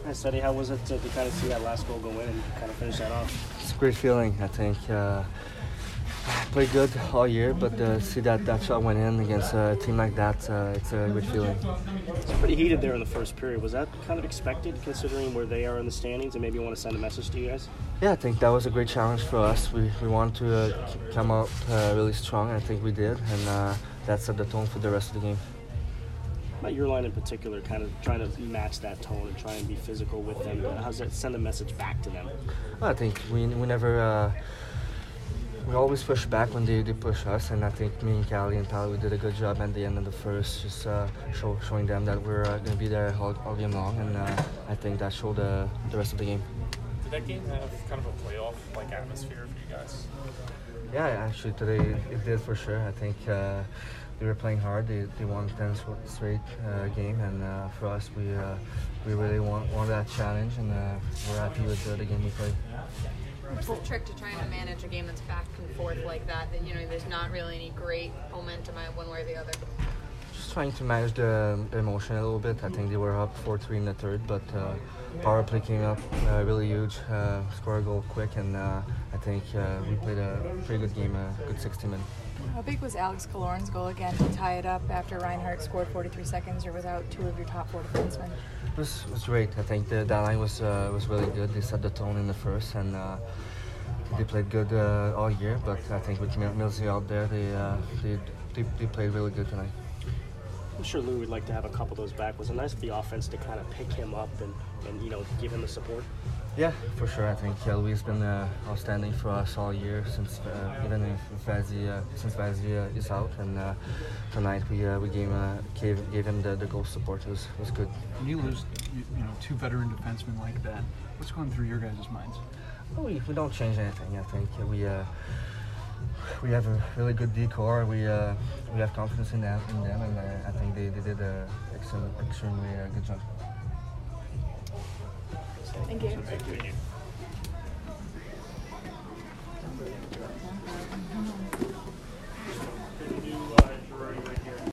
Nice, Eddie. How was it to kind of see that last goal go in and kind of finish that off? It's a great feeling. I think played good all year, but see that shot went in against a team like that, it's a good feeling. It's pretty heated there in the first period. Was that kind of expected, considering where they are in the standings, and maybe you want to send a message to you guys? Yeah, I think that was a great challenge for us. We wanted to come out really strong. I think we did, and that set the tone for the rest of the game. About your line in particular, kind of trying to match that tone and try and be physical with them. How does that send a message back to them? Well, I think we never. We always push back when they push us, and I think me and Callie and Pally, we did a good job at the end of the first, just showing them that we're going to be there all game long, and I think that showed the rest of the game. Did that game have kind of a playoff-like atmosphere for you guys? Yeah, actually today it did for sure. I think they were playing hard. They won 10 straight game, and for us, we really want that challenge, and we're happy with the game we played. What's the trick to trying to manage a game that's back and forth like that? That there's not really any great momentum one way or the other. Just trying to manage the emotion a little bit. I think they were up 4-3 in the third, but power play came up really huge, scored a goal quick, and I think we played a pretty good game, a good 60 minutes. How big was Alex Killorn's goal again to tie it up after Reinhart scored 43 seconds or without two of your top four defensemen? It was great. I think that line was really good. They set the tone in the first, and they played good all year. But I think with Millsy out there, they played really good tonight. I'm sure Lou would like to have a couple of those back. Was it nice for the offense to kind of pick him up and give him the support? Yeah, for sure. I think Louis has been outstanding for us all year since even if Vazzy is out, and tonight we gave him the goal support. It was good. When you lose, two veteran defensemen like that, what's going through your guys' minds? Well, we don't change anything. I think we have a really good decor. We have confidence in them, and I think they did an extremely good job. Thank you. Thank you.